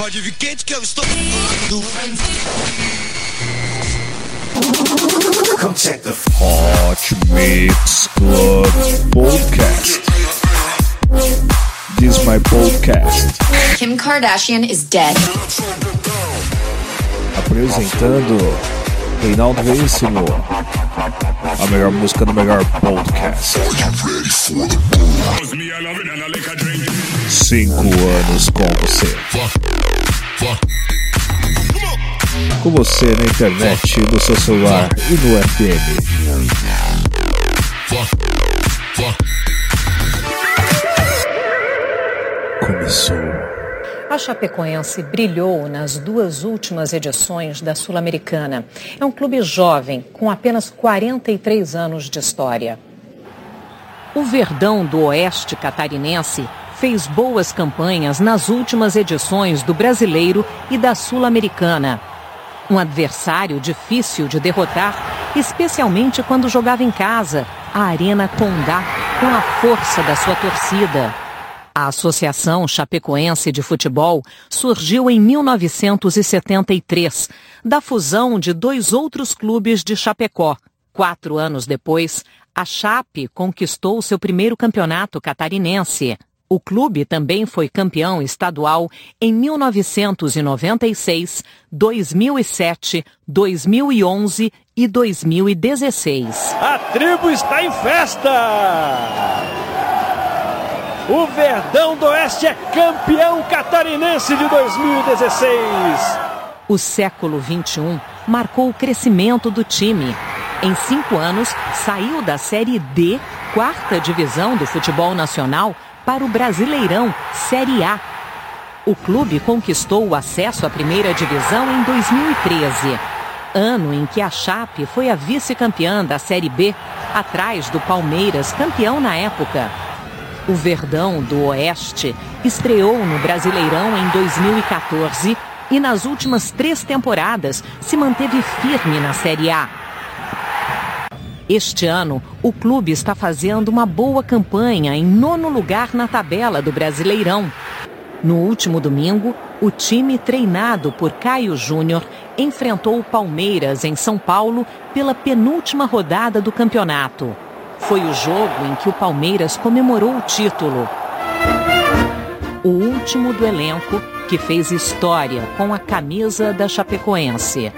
pode vir quente que eu estou... Hot Mix Club Podcast. This is my podcast. Kim Kardashian is dead. Apresentando Reinaldo Veríssimo. A melhor música do melhor podcast. 5 anos com você. Com você na internet, no seu celular e no FM. Começou. A Chapecoense brilhou nas 2 últimas edições da Sul-Americana. É um clube jovem, com apenas 43 anos de história. O Verdão do Oeste catarinense fez boas campanhas nas últimas edições do Brasileiro e da Sul-Americana. Um adversário difícil de derrotar, especialmente quando jogava em casa, a Arena Condá, com a força da sua torcida. A Associação Chapecoense de Futebol surgiu em 1973, da fusão de 2 outros clubes de Chapecó. 4 anos depois, a Chape conquistou seu primeiro campeonato catarinense. O clube também foi campeão estadual em 1996, 2007, 2011 e 2016. A tribo está em festa! O Verdão do Oeste é campeão catarinense de 2016. O século XXI marcou o crescimento do time. Em 5 anos, saiu da Série D, 4ª divisão do futebol nacional, para o Brasileirão, Série A. O clube conquistou o acesso à primeira divisão em 2013, ano em que a Chape foi a vice-campeã da Série B, atrás do Palmeiras, campeão na época. O Verdão do Oeste estreou no Brasileirão em 2014 e nas últimas 3 temporadas se manteve firme na Série A. Este ano, o clube está fazendo uma boa campanha em 9º lugar na tabela do Brasileirão. No último domingo, o time treinado por Caio Júnior enfrentou o Palmeiras em São Paulo pela penúltima rodada do campeonato. Foi o jogo em que o Palmeiras comemorou o título. O último do elenco que fez história com a camisa da Chapecoense.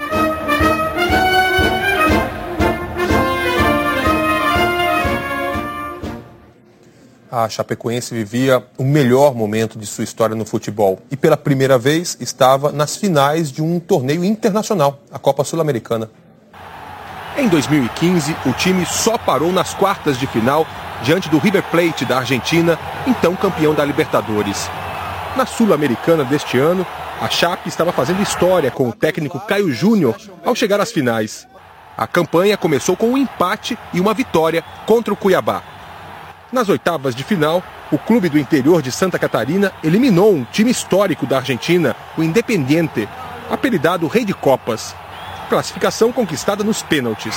A Chapecoense vivia o melhor momento de sua história no futebol e pela primeira vez estava nas finais de um torneio internacional, a Copa Sul-Americana. Em 2015, o time só parou nas quartas de final diante do River Plate da Argentina, então campeão da Libertadores. Na Sul-Americana deste ano, a Chape estava fazendo história com o técnico Caio Júnior ao chegar às finais. A campanha começou com um empate e uma vitória contra o Cuiabá. Nas oitavas de final, o clube do interior de Santa Catarina eliminou um time histórico da Argentina, o Independiente, apelidado Rei de Copas. Classificação conquistada nos pênaltis.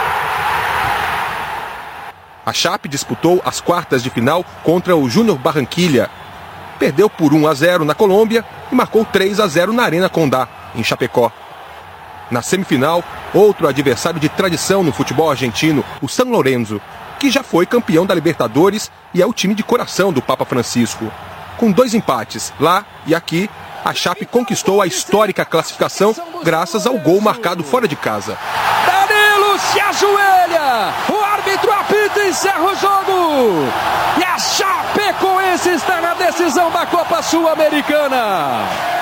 A Chape disputou as quartas de final contra o Júnior Barranquilla. Perdeu por 1-0 na Colômbia e marcou 3-0 na Arena Condá, em Chapecó. Na semifinal, outro adversário de tradição no futebol argentino, o San Lorenzo, que já foi campeão da Libertadores e é o time de coração do Papa Francisco. Com 2 empates, lá e aqui, a Chape conquistou a histórica classificação graças ao gol marcado fora de casa. Danilo se ajoelha, o árbitro apita e encerra o jogo. E a Chapecoense está na decisão da Copa Sul-Americana.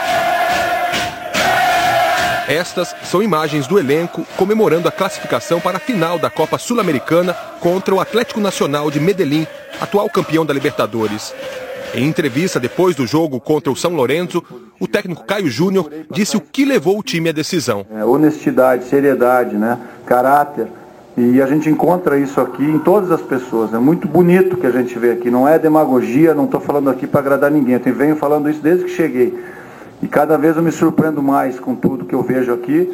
Estas são imagens do elenco comemorando a classificação para a final da Copa Sul-Americana contra o Atlético Nacional de Medellín, atual campeão da Libertadores. Em entrevista depois do jogo contra o São Lourenço, o técnico Caio Júnior disse o que levou o time à decisão. Honestidade, seriedade, caráter. E a gente encontra isso aqui em todas as pessoas. É muito bonito que a gente vê aqui. Não é demagogia, não estou falando aqui para agradar ninguém. Eu venho falando isso desde que cheguei. E cada vez eu me surpreendo mais com tudo que eu vejo aqui.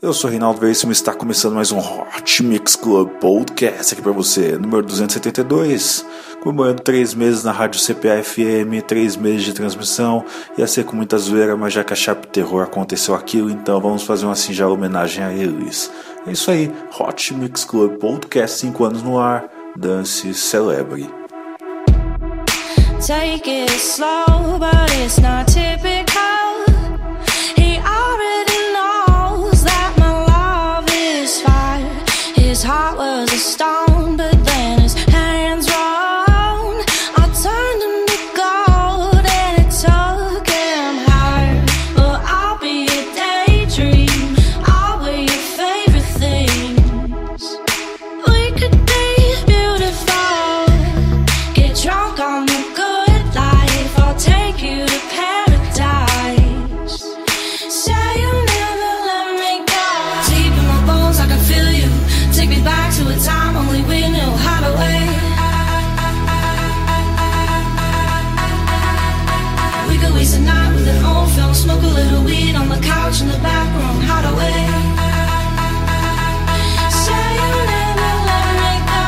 Eu sou Reinaldo Veríssimo e está começando mais um Hot Mix Club Podcast aqui para você, número 272, comemorando 3 meses na Rádio CPA-FM, 3 meses de transmissão. Ia ser com muita zoeira, mas já que a Sharp Terror aconteceu aquilo, então vamos fazer uma singela homenagem a eles. É isso aí, Hot Mix Club Podcast, 5 anos no ar, dance, celebre. Take it slow, but it's not typical. He already knows that my love is fire. His heart was a stone, but then his hands rolled. I turned him to gold and it took him higher. Well, I'll be a daydream, I'll wear your favorite things. We could be beautiful, get drunk on the good life. I'll take you to paradise. Say you'll never let me go. Deep in my bones I can feel you. Take me back to a time only we knew how to wait. We could waste a night with an old film, smoke a little weed on the couch in the back room, how to wait. Say you'll never let me go.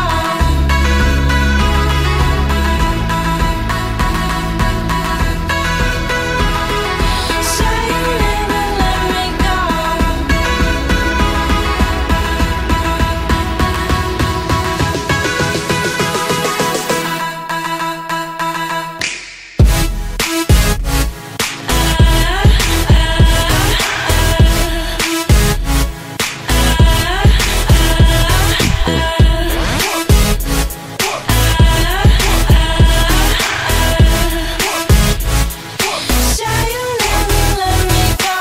Say you'll never let me go. Say you'll never let me go.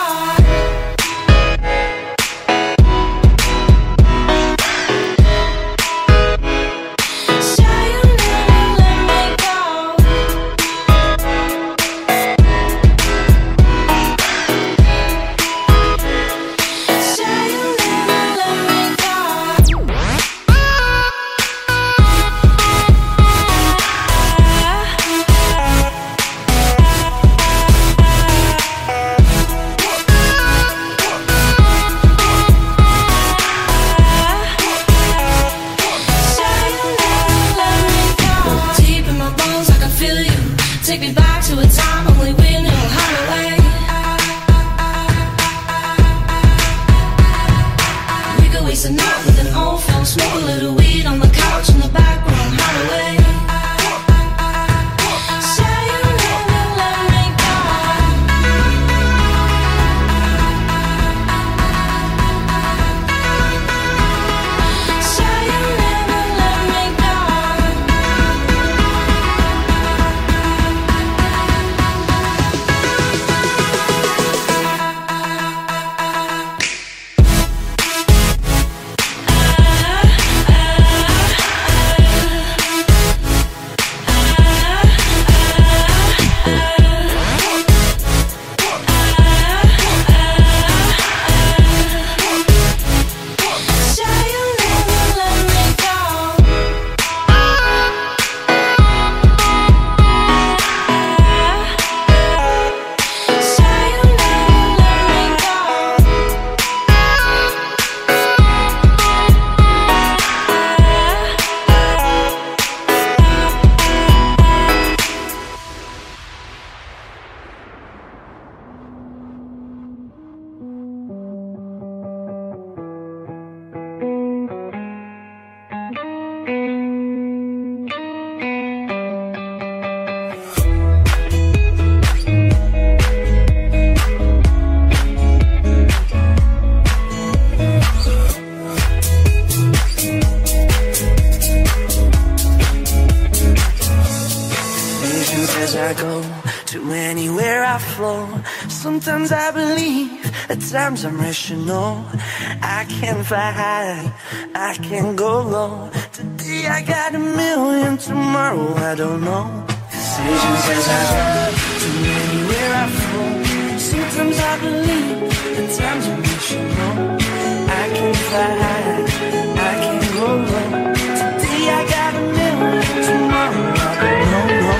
Say you'll never let me go. Say you'll never let me go. Say you'll never let me go. Deep in my bones I can feel you. Take me back to a time only we knew how to wait. We could waste a night with an old film, smoke a little weed on the couch in the back room, how to wait. Say you'll never let me go. Say you'll never let me go. Say you'll never let me go. Say you'll never let me go. Visions as I go to anywhere I flow. Sometimes I believe, at times I'm rational. I can fly high, I can go low. Today I got a million, tomorrow I don't know. Decisions as I go to anywhere I flow. Sometimes I believe, at times I'm rational. I can fly high, I can go low. Today I got a million, tomorrow I don't know.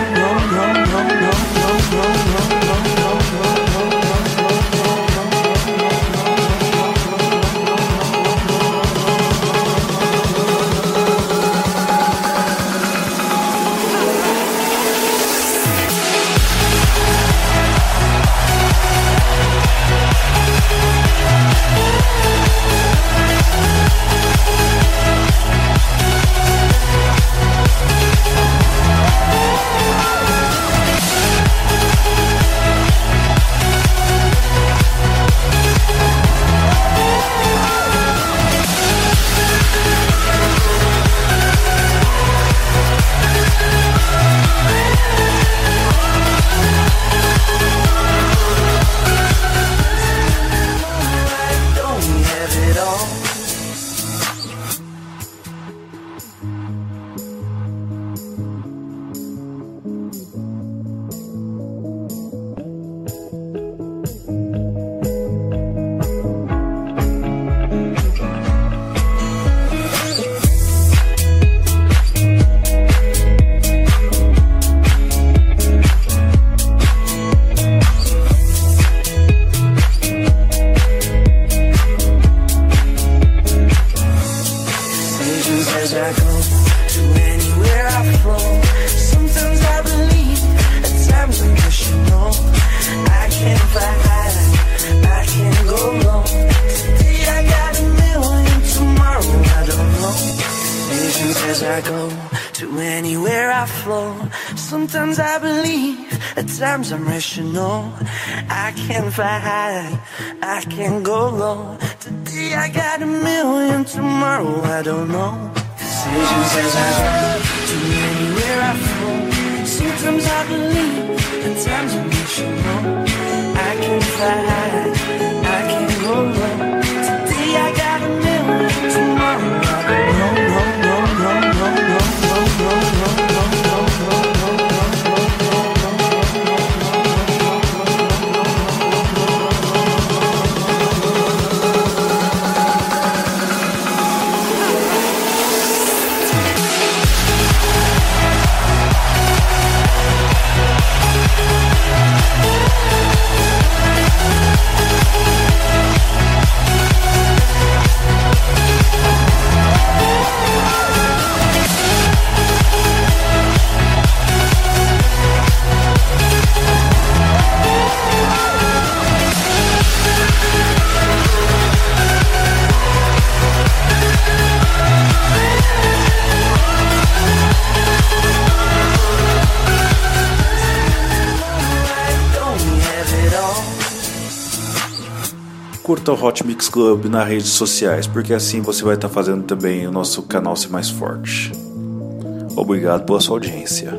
Decisions as I go to anywhere I flow. Sometimes I believe, at times I'm rational. I can't fly high, I can't go low. Today I got a million, tomorrow I don't know. Decisions as I go to anywhere I flow. Sometimes I believe, at times I'm rational. I can't fly high, I can't go low. Today I got a million, tomorrow I don't know. Decisions as I go to anywhere I flow. Sometimes I believe, at times I'm rational. I can't fly high, I can't go low. Today I got a million, tomorrow I don't know. Curta o Hot Mix Club nas redes sociais, porque assim você vai estar fazendo também o nosso canal ser mais forte. Obrigado pela sua audiência.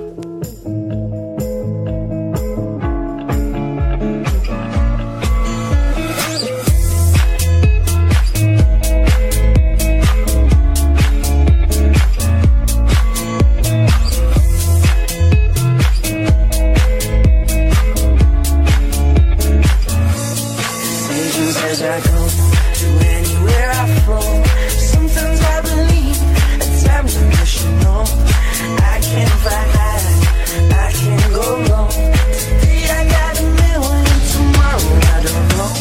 As I go to anywhere I flow. Sometimes I believe, at times I'm rational. I can't fly high, I can't go low. Today I got a million, tomorrow I don't know.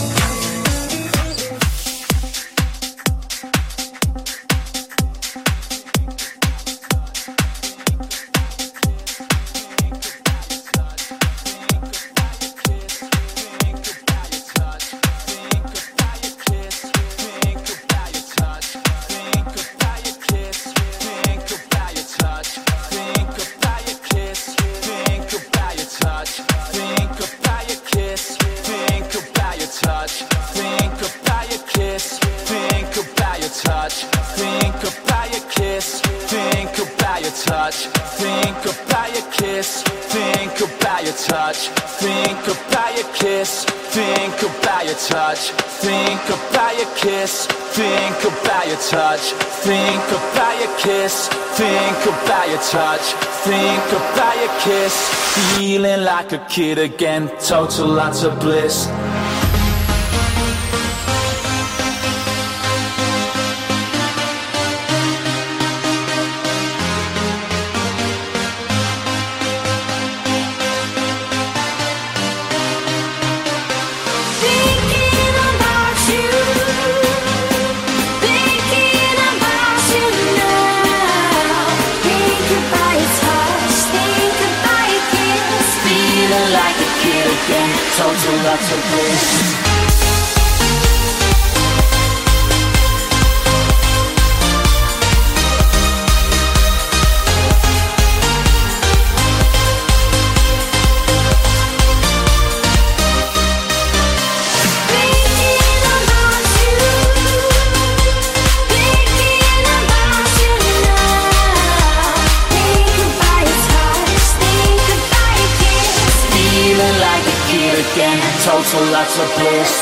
Touch, think about your kiss, feeling like a kid again, total lots of bliss. Total lots of bliss. Total lots of bliss.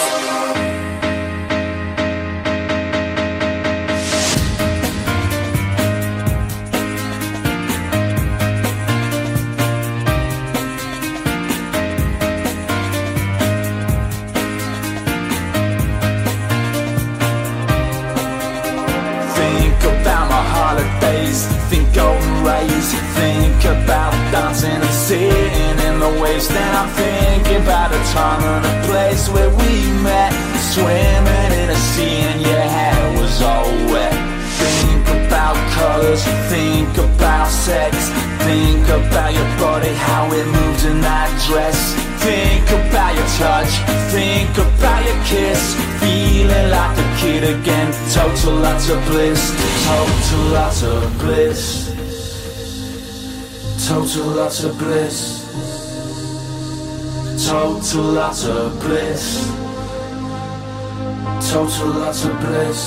Think about my holidays, think golden rays, think about dancing and sitting in the waves. Then I'm thinking about a time and a place where we met, swimming in a sea and your hair was all wet. Think about colors. Think about sex. Think about your body, how it moves in that dress. Think about your touch. Think about your kiss. Feeling like a kid again. Total lots of bliss. Total lots of bliss. Total lots of bliss. Total lots of bliss. Total lots of bliss.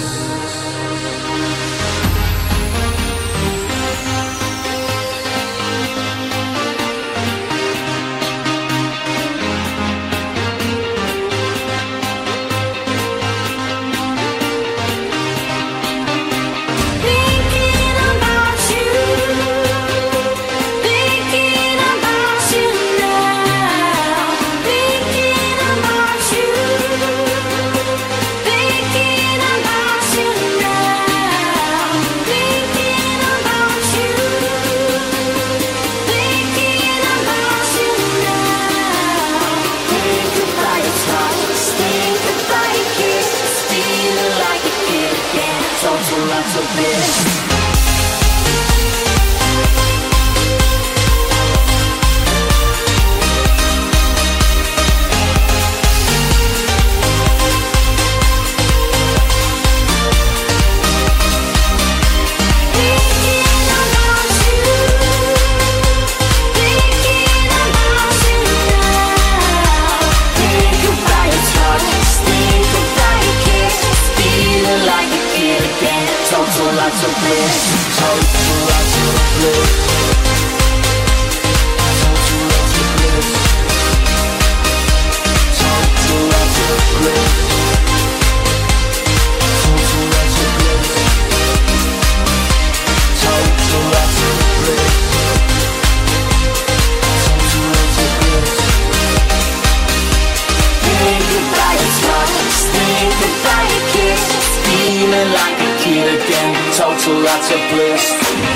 Total lots of bliss.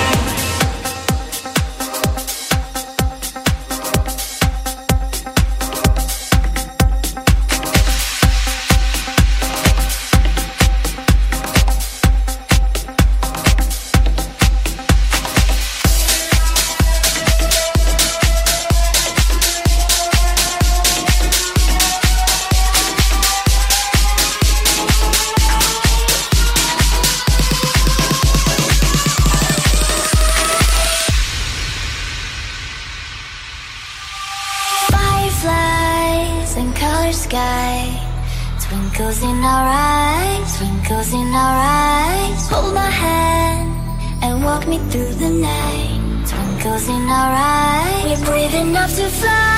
Twinkles in our eyes, twinkles in our eyes. Hold my hand and walk me through the night. Twinkles in our eyes, we're brave enough to fly.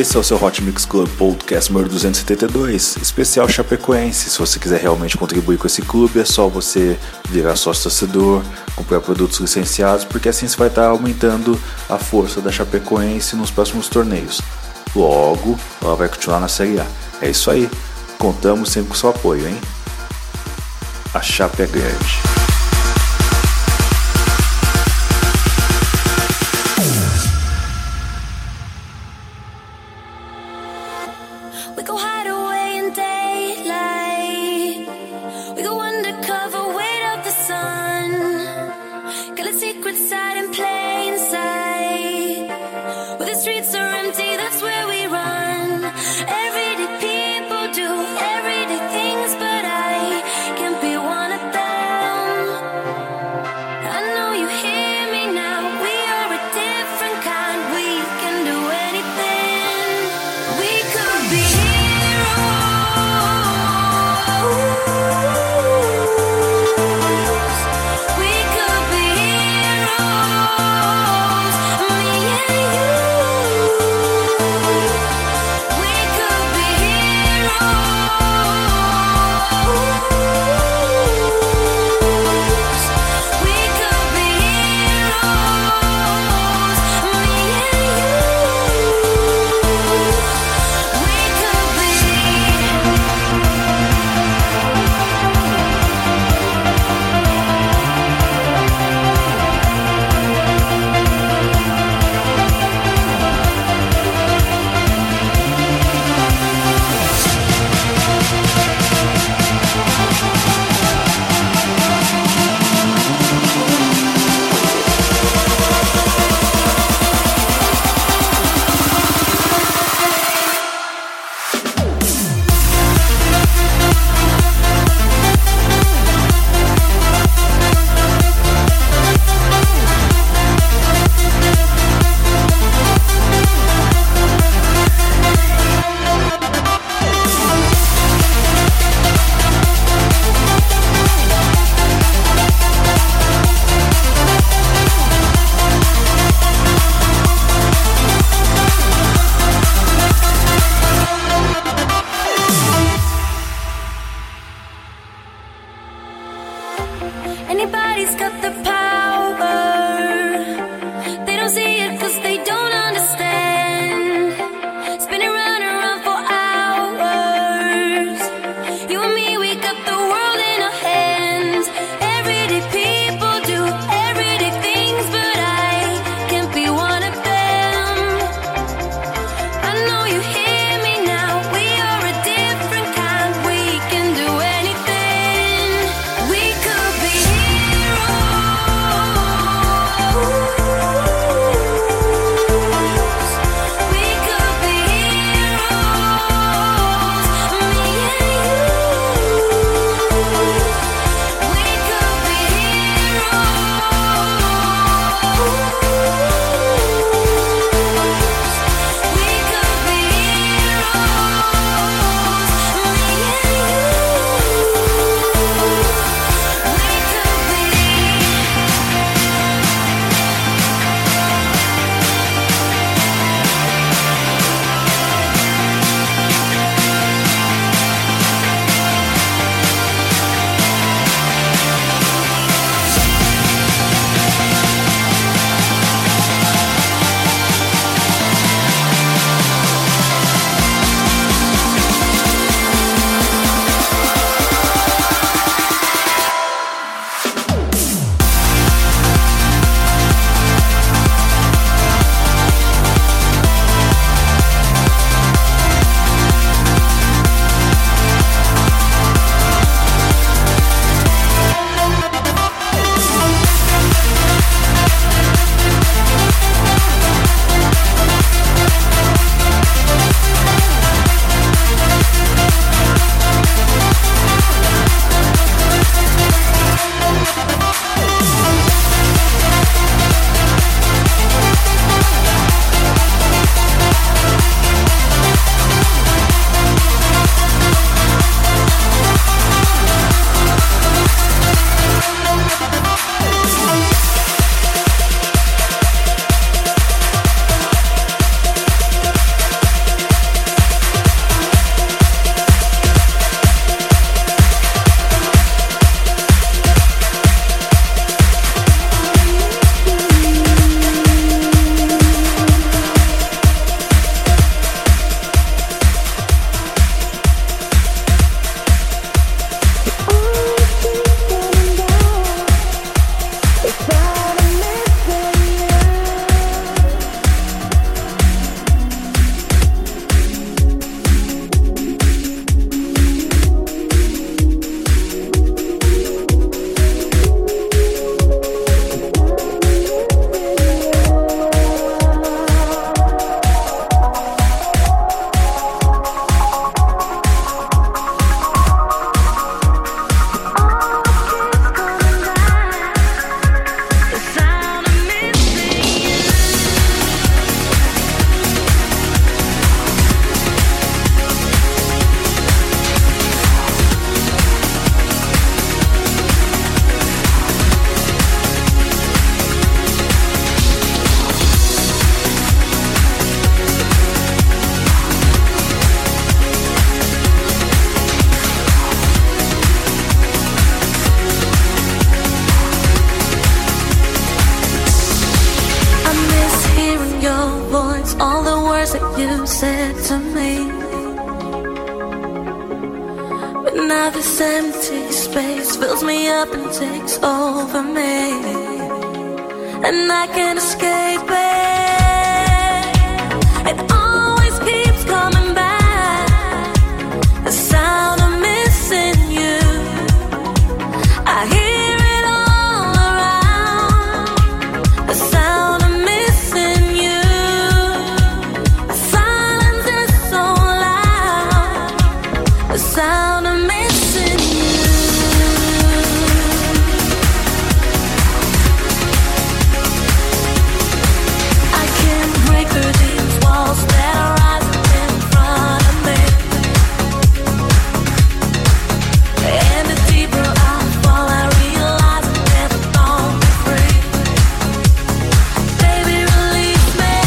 Esse é o seu Hot Mix Club Podcast número 272, especial Chapecoense. Se você quiser realmente contribuir com esse clube, é só você virar sócio torcedor, comprar produtos licenciados, porque assim você vai estar aumentando a força da Chapecoense nos próximos torneios. Logo, ela vai continuar na Série A. É isso aí, contamos sempre com seu apoio, hein? A Chape é grande. We go hide away in daylight. We go undercover, wait up the sun. Got a secret side in plain sight. Where the streets are empty, that's where we run. Everyday people do everyday things, but I can't be one of them. Now this empty space fills me up and takes over me, and I can't escape it. It always keeps coming back, the sound of missing you. I hear it all around, the sound of missing you. The silence is so loud, the sound of missing you. I can't break through these walls that are rising in front of me, and the deeper I fall, I realize I'll never gonna be free. Baby, release me.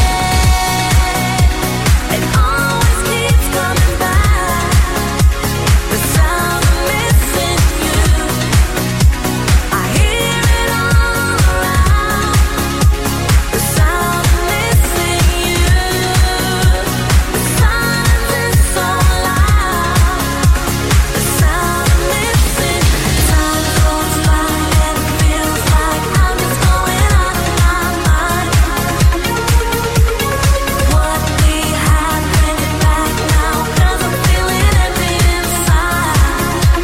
It always keeps coming back, the sound of missing you. I hear it all around, the sound of missing you. The silence is so loud, the sound of missing. Time goes by and it feels like I'm just going out of my mind. What we had, bring it back now, 'cause I'm feeling empty inside.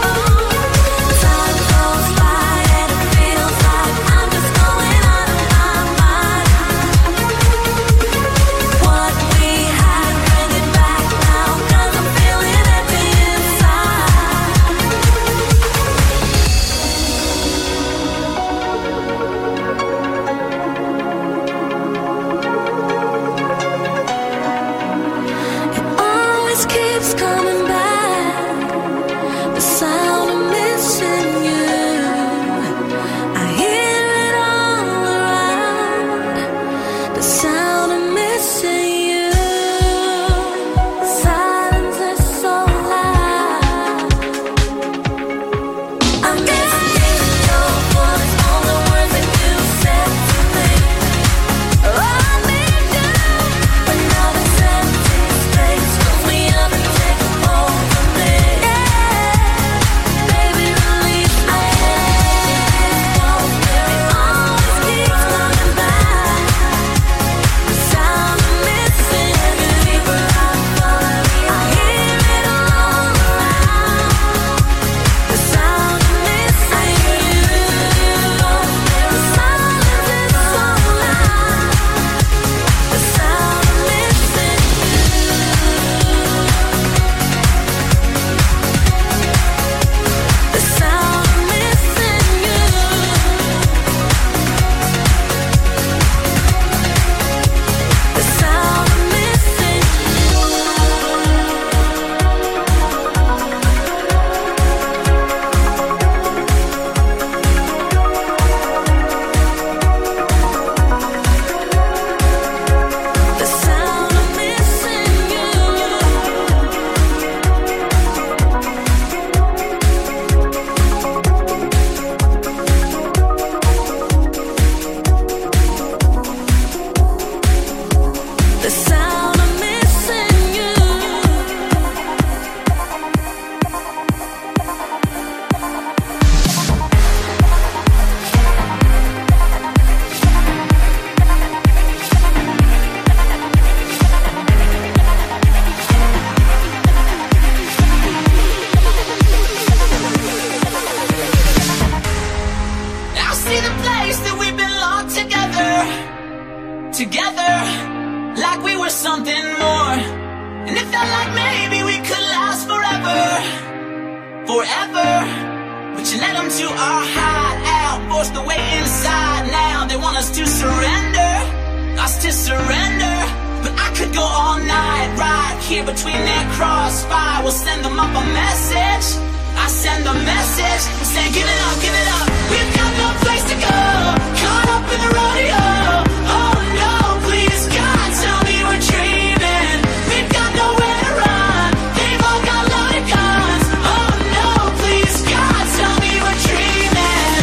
Time goes by and it feels like I'm just going out of my mind. What we had, bring it back now, 'cause I'm feeling empty inside. It always keeps coming back, the sound of missing you. I hear it all around, the sound of missing you. Silence is so loud. I miss your voice, all the words that you said to me. Oh, I need you, but now this empty space fills me up and takes over me. Baby, release me. It always keeps coming back, the sound of missing you. Deeper I fall, I hear it all around, the sound of missing you. The silence is so loud, the sound of missing you. The sound of missing you. The sound of missing you. The sound of missing you. The sound of missing you. I see the place that we belong together, like we were something more. And it felt like maybe we could last forever. But you led them to our hideout, forced the way inside. Now they want us to surrender, But I could go all night, right here between their crossfire. We'll send them up a message. I send a message, saying give it up. We've got no place to go, caught up in the rodeo. Oh no, please God, tell me we're dreaming. We've got nowhere to run, they've all got loaded guns. Oh no, please God, tell me we're dreaming.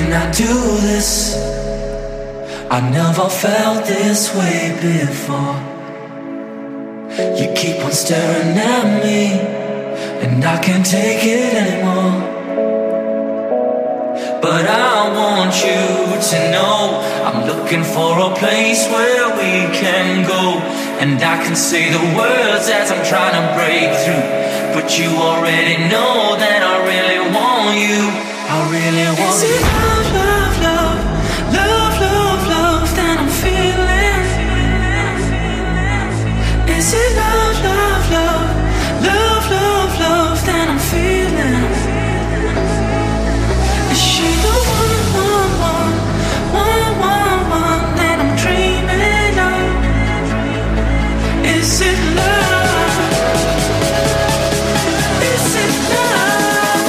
when I do this. I never felt this way before. You keep on staring at me, and I can't take it anymore. But I want you to know I'm looking for a place where we can go. And I can say the words as I'm trying to break through, but you already know that I really want you. I really want you. Is it love, love, love, love, love, love that I'm feeling? Is it love, love, love, love, love, love that I'm feeling? Is she the one that I'm dreaming of? Is it love? Is it love?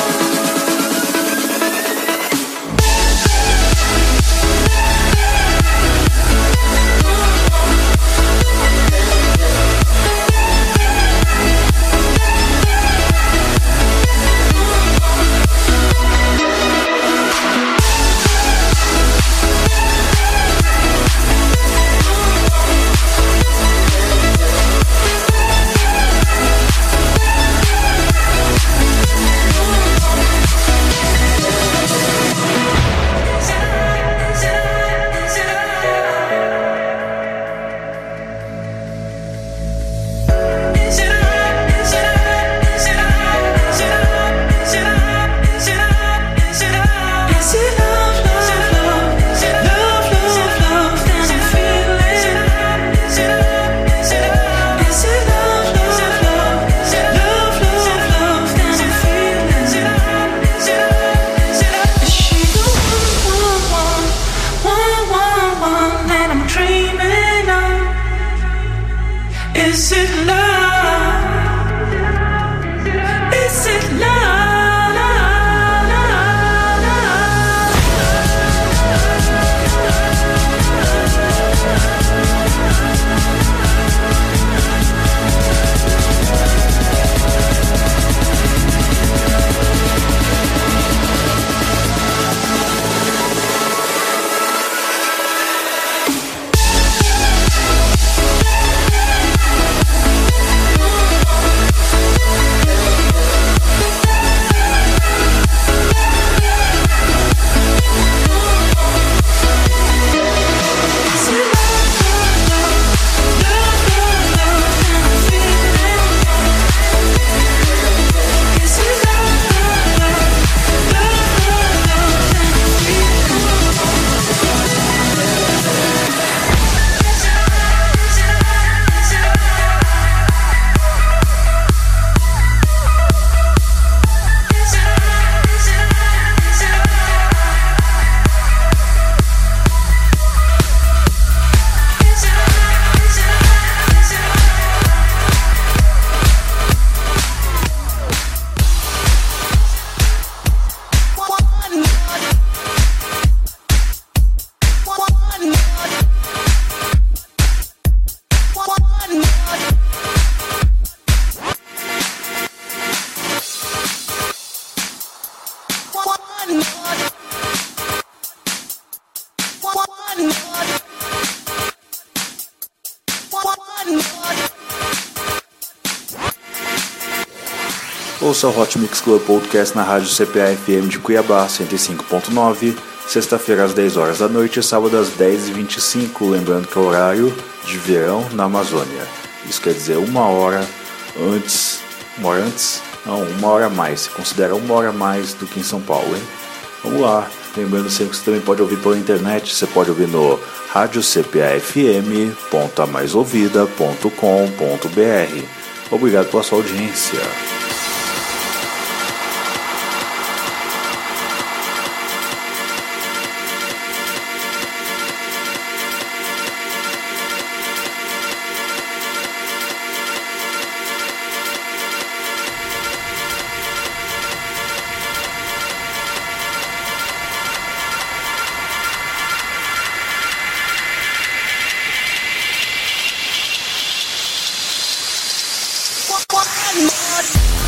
Is it love? Is it love? Ouça o Hot Mix Club Podcast na rádio CPA-FM de Cuiabá, 105.9, sexta-feira às 10 horas da noite e sábado às 10h25, lembrando que é o horário de verão na Amazônia. Isso quer dizer uma hora antes? Não, uma hora a mais, se considera uma hora a mais do que em São Paulo, hein? Vamos lá, lembrando sempre que você também pode ouvir pela internet, você pode ouvir no radiocpafm.amaisouvida.com.br. Obrigado pela sua audiência. One more.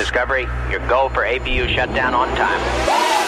Discovery, your go for APU shutdown on time.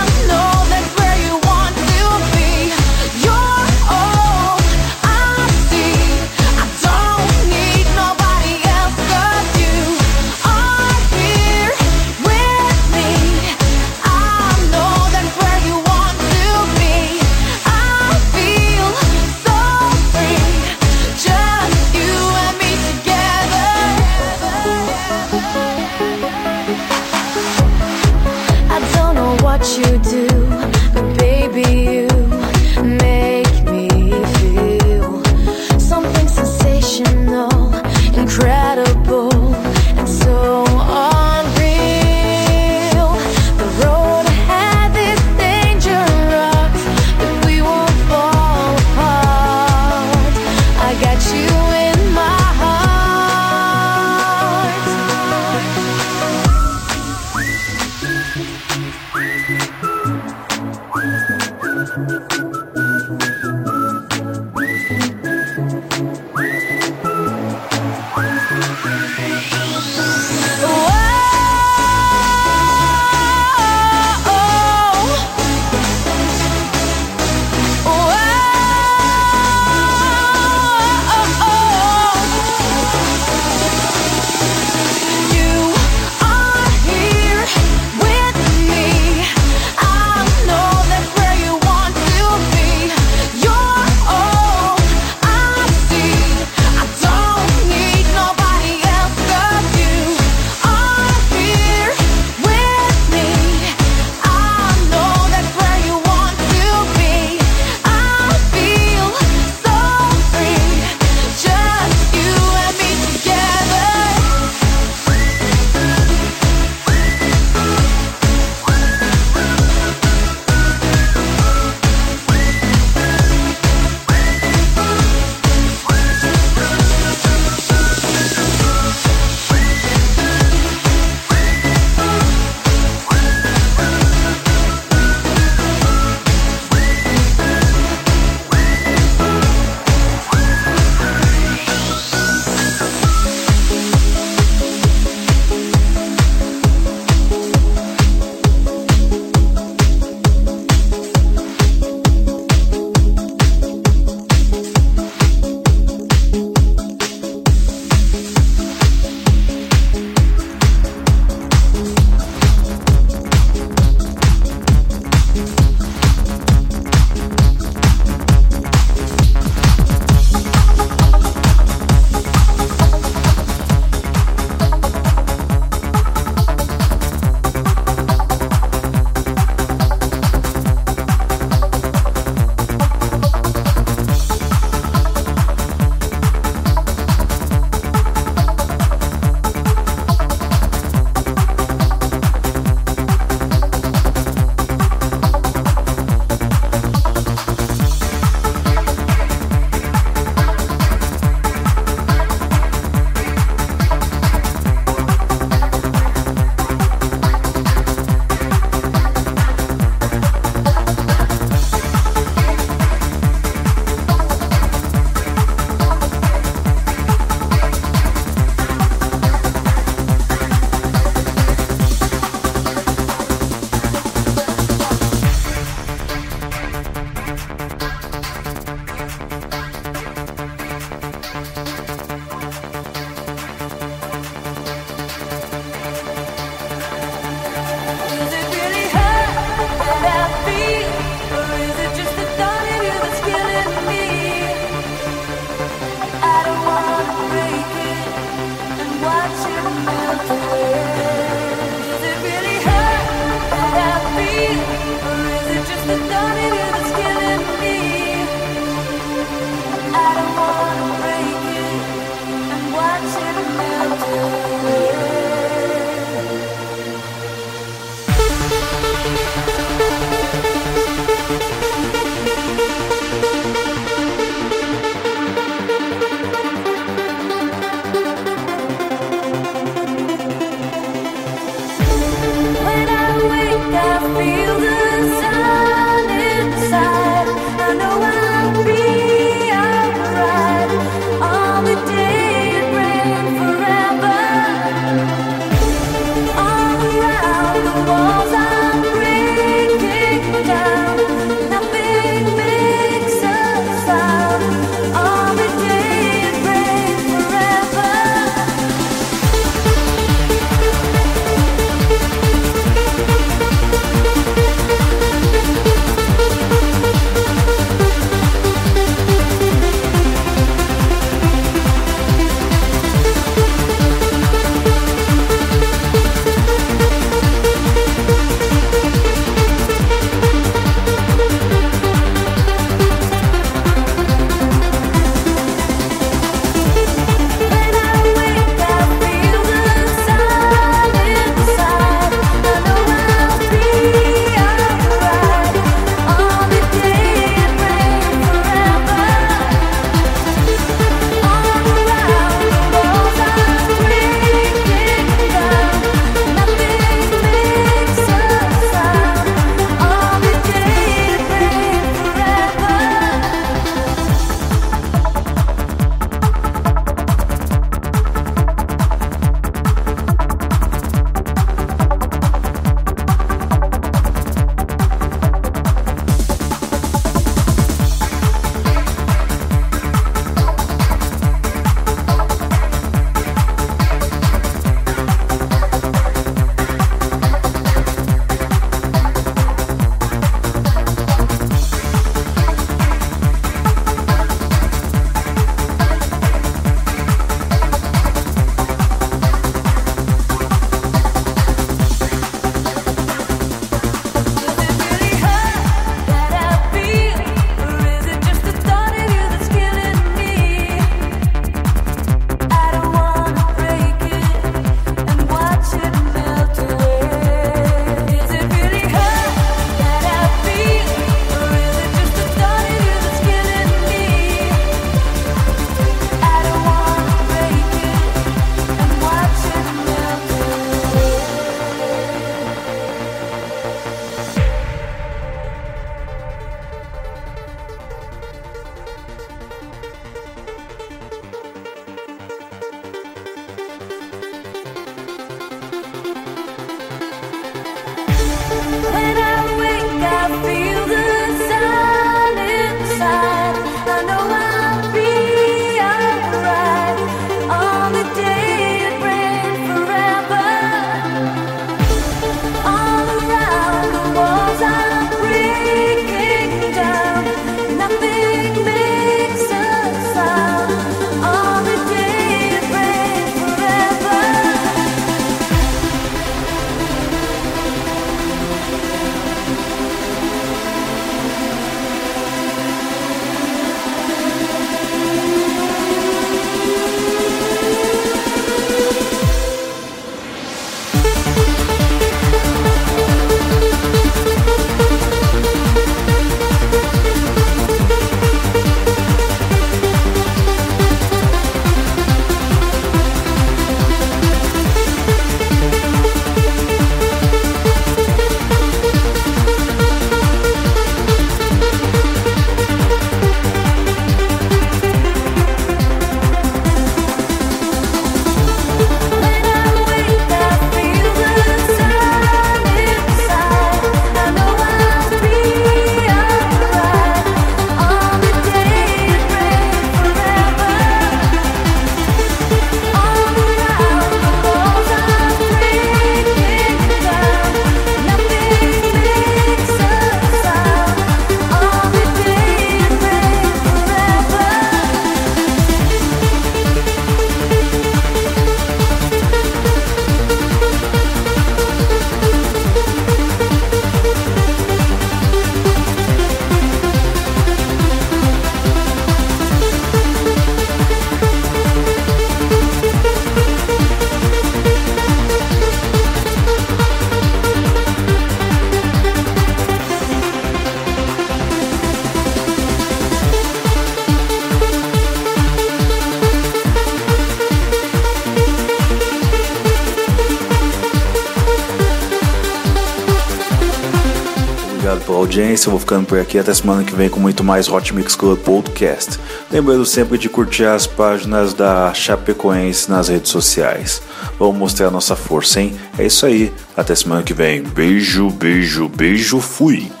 obrigado pela audiência. Eu vou ficando por aqui até semana que vem com muito mais Hot Mix Club Podcast. Lembrando sempre de curtir as páginas da Chapecoense nas redes sociais. Vamos mostrar a nossa força, hein? É isso aí. Até semana que vem. Beijo, beijo, beijo. Fui!